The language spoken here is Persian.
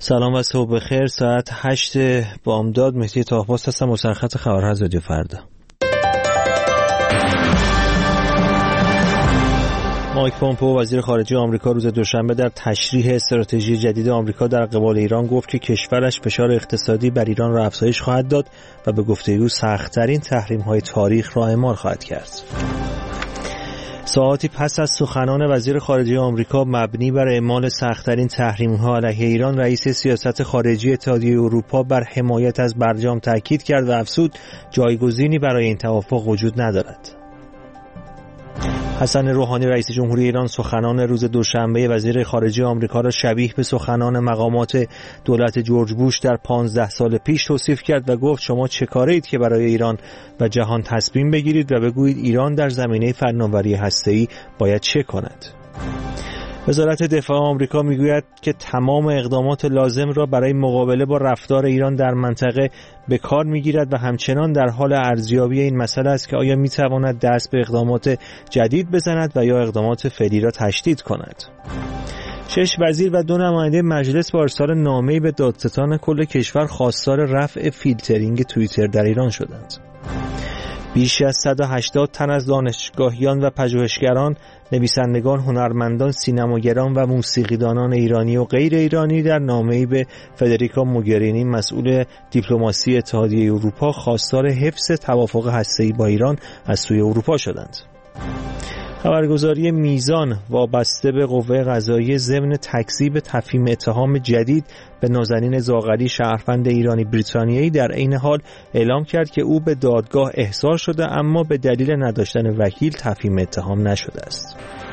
سلام و صبح بخیر. ساعت 8 بامداد. مهدی طاهباست هستم، مصرخط خبرها از رادیو فردا. مایک پومپئو وزیر خارجه آمریکا روز دوشنبه در تشریح استراتژی جدید آمریکا در قبال ایران گفت که کشورش فشار اقتصادی بر ایران را افزایش خواهد داد و به گفته او سخت‌ترین تحریم‌های تاریخ را اعمال خواهد کرد. ساعاتی پس از سخنان وزیر خارجه آمریکا مبنی بر اعمال سخت‌ترین تحریم‌ها علیه ایران، رئیس سیاست خارجی اتحادیه اروپا بر حمایت از برجام تاکید کرد و افزود جایگزینی برای این توافق وجود ندارد. حسن روحانی رئیس جمهوری ایران سخنان روز دوشنبه وزیر خارجه آمریکا را شبیه به سخنان مقامات دولت جورج بوش در 15 سال پیش توصیف کرد و گفت شما چه کارید که برای ایران و جهان تصمیم بگیرید و بگویید ایران در زمینه فناوری هسته‌ای باید چه کند. وزارت دفاع آمریکا میگوید که تمام اقدامات لازم را برای مقابله با رفتار ایران در منطقه به کار میگیرد و همچنان در حال ارزیابی این مسئله است که آیا میتواند دست به اقدامات جدید بزند و یا اقدامات فعلی را تشدید کند. 6 وزیر و 2 نماینده مجلس با ارسال نامه‌ای به دادستان کل کشور خواستار رفع فیلترینگ توییتر در ایران شدند. بیش از 180 تن از دانشگاهیان و پژوهشگران، نویسندگان، هنرمندان، سینماگران و موسیقیدانان ایرانی و غیر ایرانی در نامه‌ای به فدریکا موگرینی مسئول دیپلماسی اتحادیه اروپا خواستار حفظ توافق هسته‌ای با ایران از سوی اروپا شدند. خبرگزاری میزان وابسته به قوه قضاییه ضمن تکذیب تفهیم اتهام جدید به نازنین زاغری، شهروند ایرانی بریتانیایی، در عین حال اعلام کرد که او به دادگاه احضار شده اما به دلیل نداشتن وکیل تفهیم اتهام نشده است.